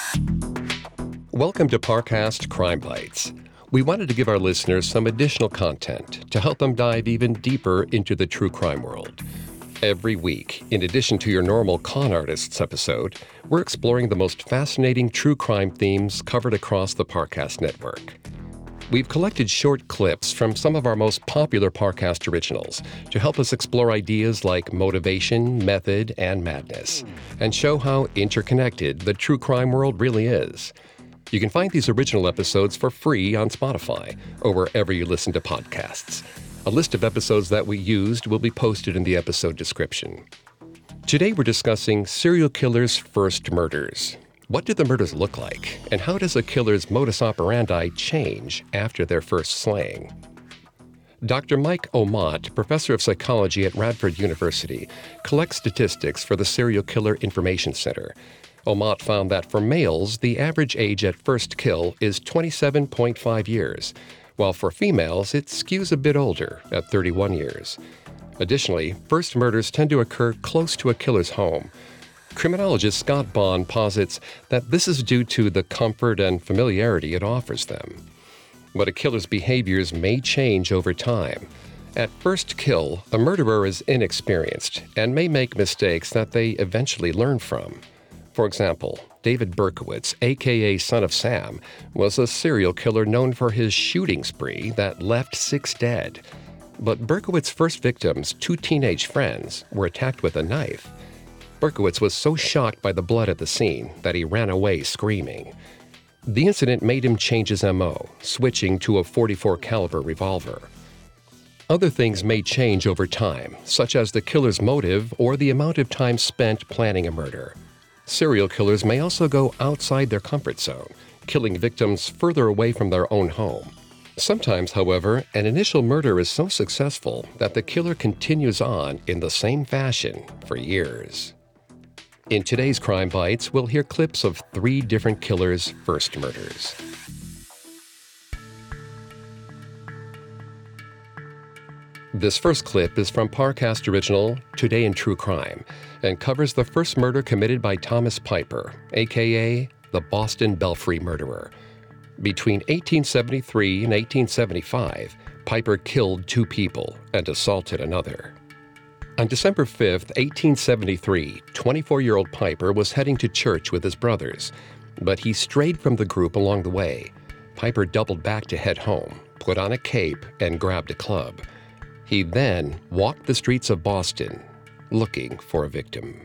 Welcome to Parcast Crime Bites. We wanted to give our listeners some additional content to help them dive even deeper into the true crime world. Every week, in addition to your normal Con Artists episode, we're exploring the most fascinating true crime themes covered across the Parcast network. We've collected short clips from some of our most popular Parcast originals to help us explore ideas like motivation, method, and madness, and show how interconnected the true crime world really is. You can find these original episodes for free on Spotify or wherever you listen to podcasts. A list of episodes that we used will be posted in the episode description. Today we're discussing serial killers' first murders. What do the murders look like, and how does a killer's modus operandi change after their first slaying? Dr. Mike Omat, professor of psychology at Radford University, collects statistics for the Serial Killer Information Center. Omat found that for males, the average age at first kill is 27.5 years, while for females, it skews a bit older at 31 years. Additionally, first murders tend to occur close to a killer's home. Criminologist Scott Bond posits that this is due to the comfort and familiarity it offers them. But a killer's behaviors may change over time. At first kill, a murderer is inexperienced and may make mistakes that they eventually learn from. For example, David Berkowitz, a.k.a. Son of Sam, was a serial killer known for his shooting spree that left 6 dead. But Berkowitz's first victims, 2 teenage friends, were attacked with a knife. Berkowitz was so shocked by the blood at the scene that he ran away screaming. The incident made him change his M.O., switching to a .44 caliber revolver. Other things may change over time, such as the killer's motive or the amount of time spent planning a murder. Serial killers may also go outside their comfort zone, killing victims further away from their own home. Sometimes, however, an initial murder is so successful that the killer continues on in the same fashion for years. In today's Crime Bites, we'll hear clips of 3 different killers' first murders. This first clip is from Parcast original Today in True Crime and covers the first murder committed by Thomas Piper, a.k.a. the Boston Belfry murderer. Between 1873 and 1875, Piper killed 2 people and assaulted another. On December 5, 1873, 24-year-old Piper was heading to church with his brothers, but he strayed from the group along the way. Piper doubled back to head home, put on a cape, and grabbed a club. He then walked the streets of Boston, looking for a victim.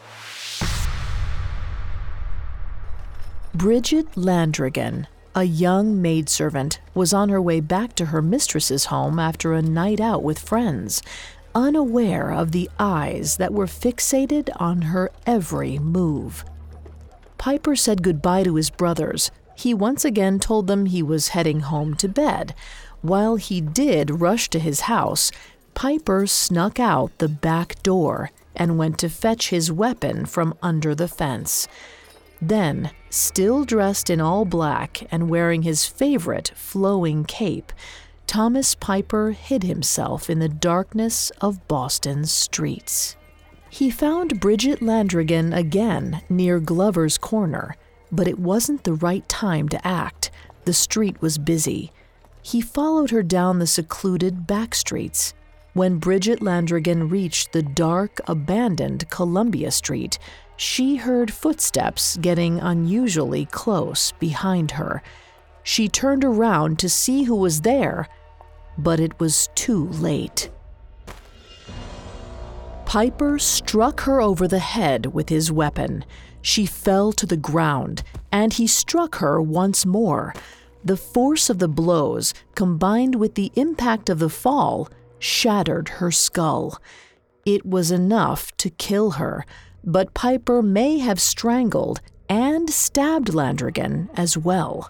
Bridget Landrigan, a young maidservant, was on her way back to her mistress's home after a night out with friends, unaware of the eyes that were fixated on her every move. Piper said goodbye to his brothers. He once again told them he was heading home to bed. While he did rush to his house, Piper snuck out the back door and went to fetch his weapon from under the fence. Then, still dressed in all black and wearing his favorite flowing cape, Thomas Piper hid himself in the darkness of Boston's streets. He found Bridget Landrigan again near Glover's Corner, but it wasn't the right time to act. The street was busy. He followed her down the secluded back streets. When Bridget Landrigan reached the dark, abandoned Columbia Street, she heard footsteps getting unusually close behind her. She turned around to see who was there, but it was too late. Piper struck her over the head with his weapon. She fell to the ground, and he struck her once more. The force of the blows, combined with the impact of the fall, shattered her skull. It was enough to kill her, but Piper may have strangled and stabbed Landrigan as well.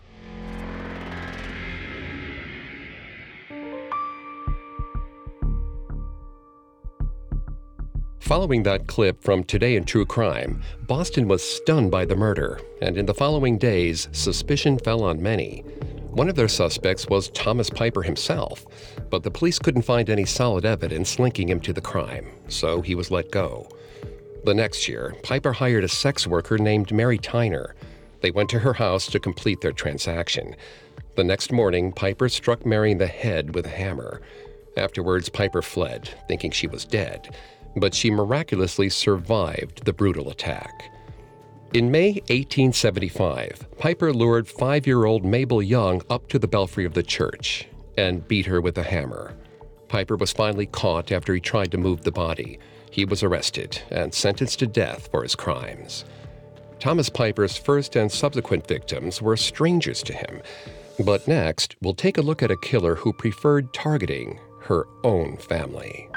Following that clip from Today in True Crime, Boston was stunned by the murder, and in the following days, suspicion fell on many. One of their suspects was Thomas Piper himself, but the police couldn't find any solid evidence linking him to the crime, so he was let go. The next year, Piper hired a sex worker named Mary Tyner. They went to her house to complete their transaction. The next morning, Piper struck Mary in the head with a hammer. Afterwards, Piper fled, thinking she was dead, but she miraculously survived the brutal attack. In May 1875, Piper lured 5-year-old Mabel Young up to the belfry of the church and beat her with a hammer. Piper was finally caught after he tried to move the body. He was arrested and sentenced to death for his crimes. Thomas Piper's first and subsequent victims were strangers to him. But next, we'll take a look at a killer who preferred targeting her own family.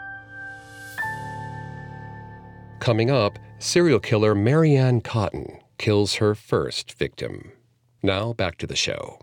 Coming up, serial killer Mary Ann Cotton kills her first victim. Now back to the show.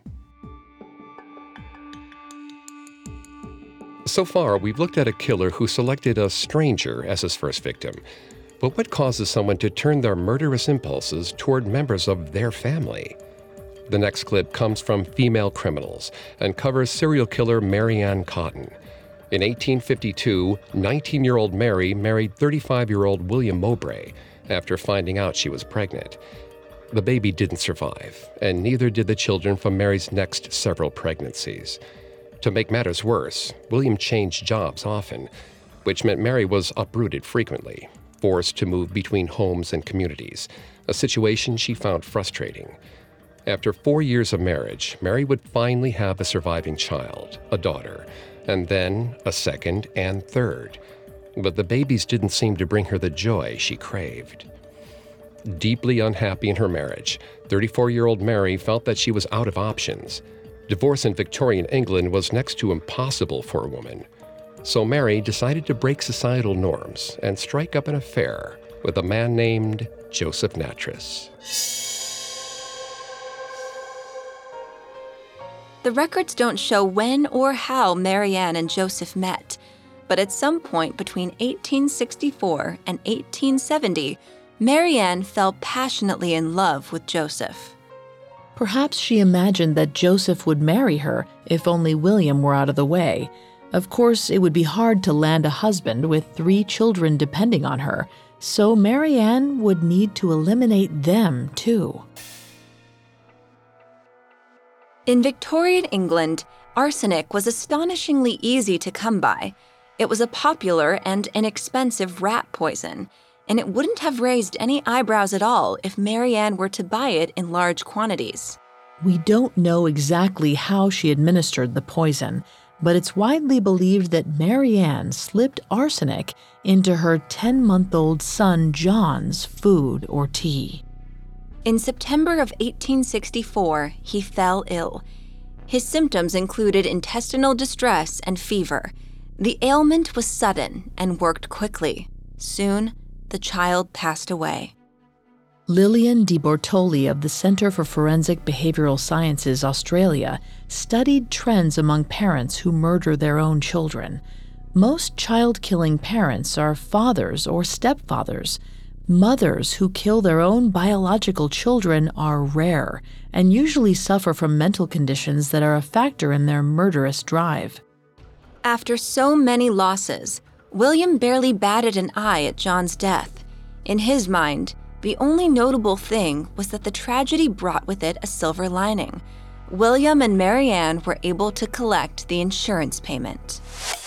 So far, we've looked at a killer who selected a stranger as his first victim. But what causes someone to turn their murderous impulses toward members of their family? The next clip comes from Female Criminals and covers serial killer Mary Ann Cotton. In 1852, 19-year-old Mary married 35-year-old William Mowbray after finding out she was pregnant. The baby didn't survive, and neither did the children from Mary's next several pregnancies. To make matters worse, William changed jobs often, which meant Mary was uprooted frequently, forced to move between homes and communities, a situation she found frustrating. After 4 years of marriage, Mary would finally have a surviving child, a daughter, and then a second and third. But the babies didn't seem to bring her the joy she craved. Deeply unhappy in her marriage, 34-year-old Mary felt that she was out of options. Divorce in Victorian England was next to impossible for a woman. So Mary decided to break societal norms and strike up an affair with a man named Joseph Nattrass. The records don't show when or how Mary Ann and Joseph met, but at some point between 1864 and 1870, Mary Ann fell passionately in love with Joseph. Perhaps she imagined that Joseph would marry her if only William were out of the way. Of course, it would be hard to land a husband with 3 children depending on her, so Mary Ann would need to eliminate them too. In Victorian England, arsenic was astonishingly easy to come by. It was a popular and inexpensive rat poison, and it wouldn't have raised any eyebrows at all if Mary Ann were to buy it in large quantities. We don't know exactly how she administered the poison, but it's widely believed that Mary Ann slipped arsenic into her 10-month-old son John's food or tea. In September of 1864, he fell ill. His symptoms included intestinal distress and fever. The ailment was sudden and worked quickly. Soon, the child passed away. Lillian Di Bortoli of the Centre for Forensic Behavioral Sciences, Australia, studied trends among parents who murder their own children. Most child-killing parents are fathers or stepfathers. Mothers who kill their own biological children are rare and usually suffer from mental conditions that are a factor in their murderous drive. After so many losses, William barely batted an eye at John's death. In his mind, the only notable thing was that the tragedy brought with it a silver lining. William and Mary Ann were able to collect the insurance payment.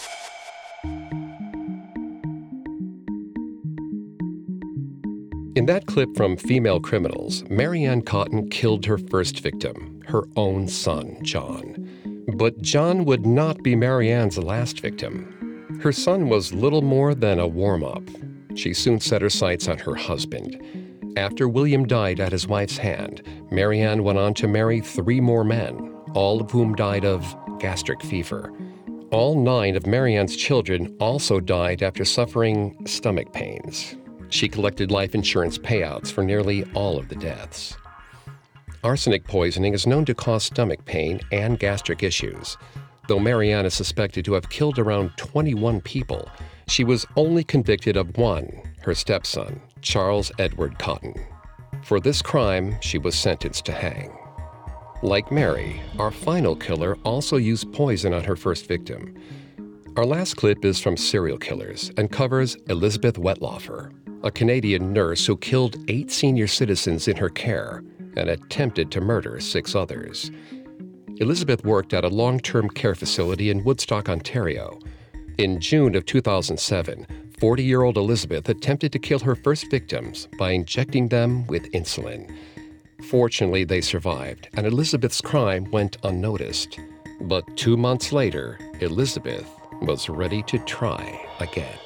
In that clip from Female Criminals, Mary Ann Cotton killed her first victim, her own son, John. But John would not be Mary Ann's last victim. Her son was little more than a warm-up. She soon set her sights on her husband. After William died at his wife's hand, Mary Ann went on to marry 3 more men, all of whom died of gastric fever. All 9 of Mary Ann's children also died after suffering stomach pains. She collected life insurance payouts for nearly all of the deaths. Arsenic poisoning is known to cause stomach pain and gastric issues. Though Mary Ann is suspected to have killed around 21 people, she was only convicted of 1, her stepson, Charles Edward Cotton. For this crime, she was sentenced to hang. Like Mary, our final killer also used poison on her first victim. Our last clip is from Serial Killers and covers Elizabeth Wettlaufer, a Canadian nurse who killed 8 senior citizens in her care and attempted to murder 6 others. Elizabeth worked at a long-term care facility in Woodstock, Ontario. In June of 2007, 40-year-old Elizabeth attempted to kill her first victims by injecting them with insulin. Fortunately, they survived, and Elizabeth's crime went unnoticed. But 2 months later, Elizabeth was ready to try again.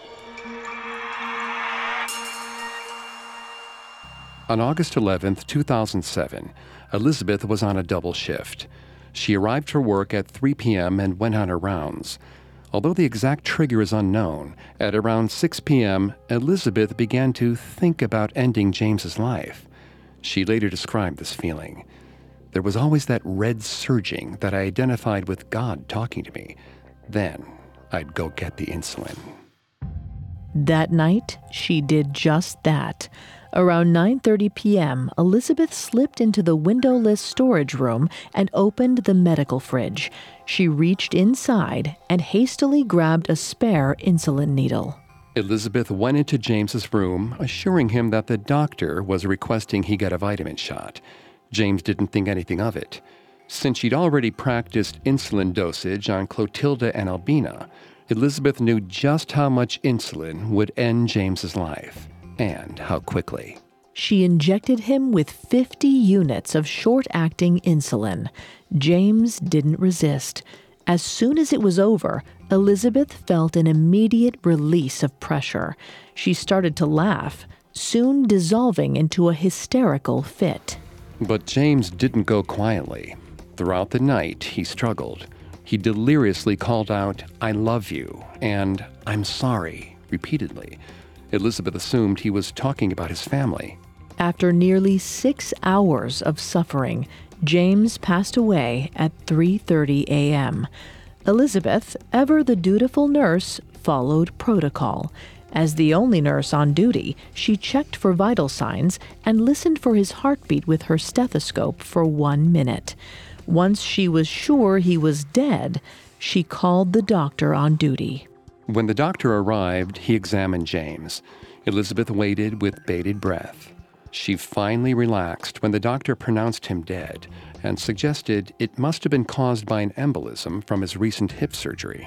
On August 11, 2007, Elizabeth was on a double shift. She arrived for work at 3 p.m. and went on her rounds. Although the exact trigger is unknown, at around 6 p.m., Elizabeth began to think about ending James's life. She later described this feeling. There was always that red surging that I identified with God talking to me. Then I'd go get the insulin. That night, she did just that. Around 9:30 p.m., Elizabeth slipped into the windowless storage room and opened the medical fridge. She reached inside and hastily grabbed a spare insulin needle. Elizabeth went into James's room, assuring him that the doctor was requesting he get a vitamin shot. James didn't think anything of it. Since she'd already practiced insulin dosage on Clotilda and Albina, Elizabeth knew just how much insulin would end James's life. And how quickly. She injected him with 50 units of short-acting insulin. James didn't resist. As soon as it was over, Elizabeth felt an immediate release of pressure. She started to laugh, soon dissolving into a hysterical fit. But James didn't go quietly. Throughout the night, he struggled. He deliriously called out, "I love you," and "I'm sorry," repeatedly. Elizabeth assumed he was talking about his family. After nearly 6 hours of suffering, James passed away at 3:30 a.m. Elizabeth, ever the dutiful nurse, followed protocol. As the only nurse on duty, she checked for vital signs and listened for his heartbeat with her stethoscope for 1 minute. Once she was sure he was dead, she called the doctor on duty. When the doctor arrived, he examined James. Elizabeth waited with bated breath. She finally relaxed when the doctor pronounced him dead and suggested it must have been caused by an embolism from his recent hip surgery.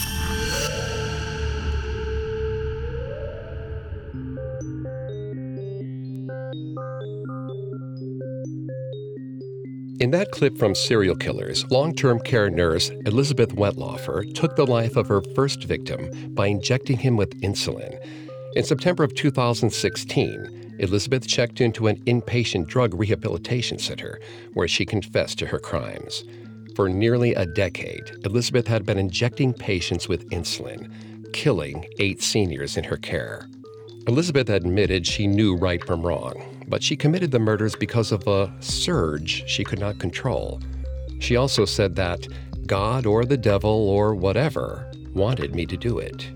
In that clip from Serial Killers, long-term care nurse Elizabeth Wettlaufer took the life of her first victim by injecting him with insulin. In September of 2016, Elizabeth checked into an inpatient drug rehabilitation center where she confessed to her crimes. For nearly a decade, Elizabeth had been injecting patients with insulin, killing 8 seniors in her care. Elizabeth admitted she knew right from wrong, but she committed the murders because of a surge she could not control. She also said that God or the devil or whatever wanted me to do it.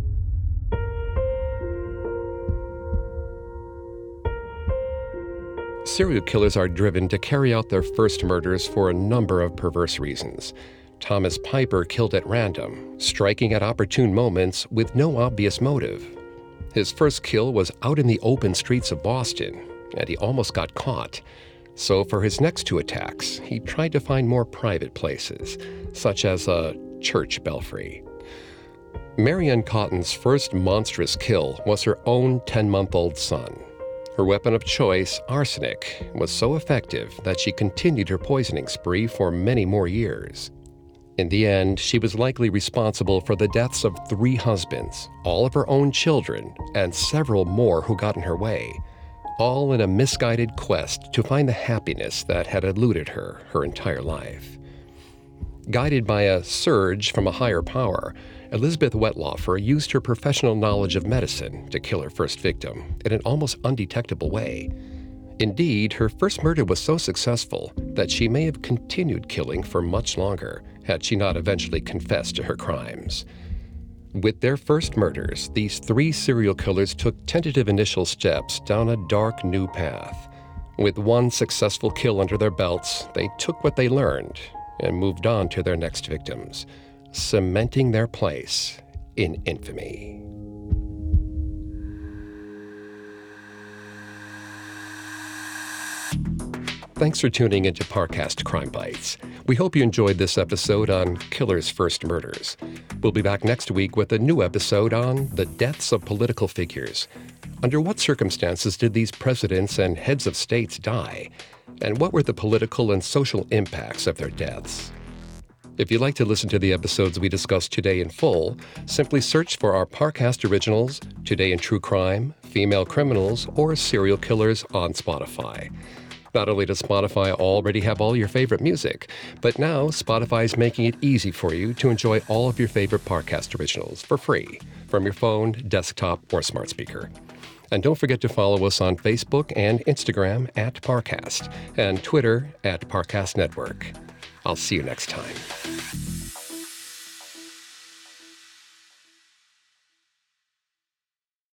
Serial killers are driven to carry out their first murders for a number of perverse reasons. Thomas Piper killed at random, striking at opportune moments with no obvious motive. His first kill was out in the open streets of Boston, and he almost got caught. So for his next 2 attacks, he tried to find more private places, such as a church belfry. Marianne Cotton's first monstrous kill was her own 10-month-old son. Her weapon of choice, arsenic, was so effective that she continued her poisoning spree for many more years. In the end, she was likely responsible for the deaths of 3 husbands, all of her own children, and several more who got in her way, all in a misguided quest to find the happiness that had eluded her entire life. Guided by a surge from a higher power, Elizabeth Wettlaufer used her professional knowledge of medicine to kill her first victim in an almost undetectable way. Indeed, her first murder was so successful that she may have continued killing for much longer had she not eventually confessed to her crimes. With their first murders, these 3 serial killers took tentative initial steps down a dark new path. With 1 successful kill under their belts, they took what they learned and moved on to their next victims, cementing their place in infamy. Thanks for tuning into Parcast Crime Bites. We hope you enjoyed this episode on Killer's First Murders. We'll be back next week with a new episode on the deaths of political figures. Under what circumstances did these presidents and heads of states die? And what were the political and social impacts of their deaths? If you'd like to listen to the episodes we discussed today in full, simply search for our Parcast originals, Today in True Crime, Female Criminals, or Serial Killers on Spotify. Not only does Spotify already have all your favorite music, but now Spotify is making it easy for you to enjoy all of your favorite Parcast originals for free from your phone, desktop, or smart speaker. And don't forget to follow us on Facebook and Instagram at Parcast and Twitter at Parcast Network. I'll see you next time.